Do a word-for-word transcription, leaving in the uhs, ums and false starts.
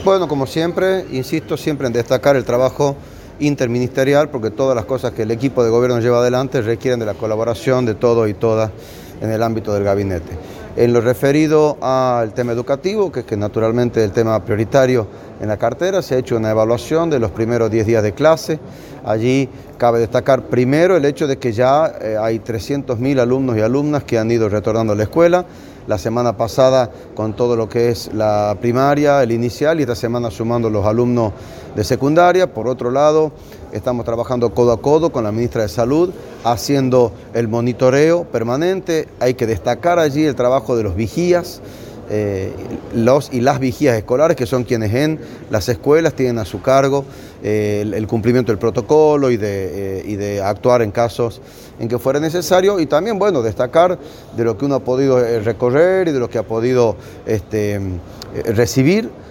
Bueno, como siempre, insisto siempre en destacar el trabajo interministerial, porque todas las cosas que el equipo de gobierno lleva adelante requieren de la colaboración de todos y todas en el ámbito del gabinete. En lo referido al tema educativo, que es que naturalmente es el tema prioritario en la cartera, se ha hecho una evaluación de los primeros diez días de clase. Allí cabe destacar primero el hecho de que ya eh, hay trescientos mil alumnos y alumnas que han ido retornando a la escuela. La semana pasada con todo lo que es la primaria, el inicial, y esta semana sumando los alumnos de secundaria. Por otro lado, estamos trabajando codo a codo con la ministra de Salud, haciendo el monitoreo permanente. Hay que destacar allí el trabajo de los vigías, eh, los y las vigías escolares, que son quienes en las escuelas tienen a su cargo eh, el, el cumplimiento del protocolo y de, eh, y de actuar en casos en que fuera necesario, y también, bueno, destacar de lo que uno ha podido recorrer y de lo que ha podido este, recibir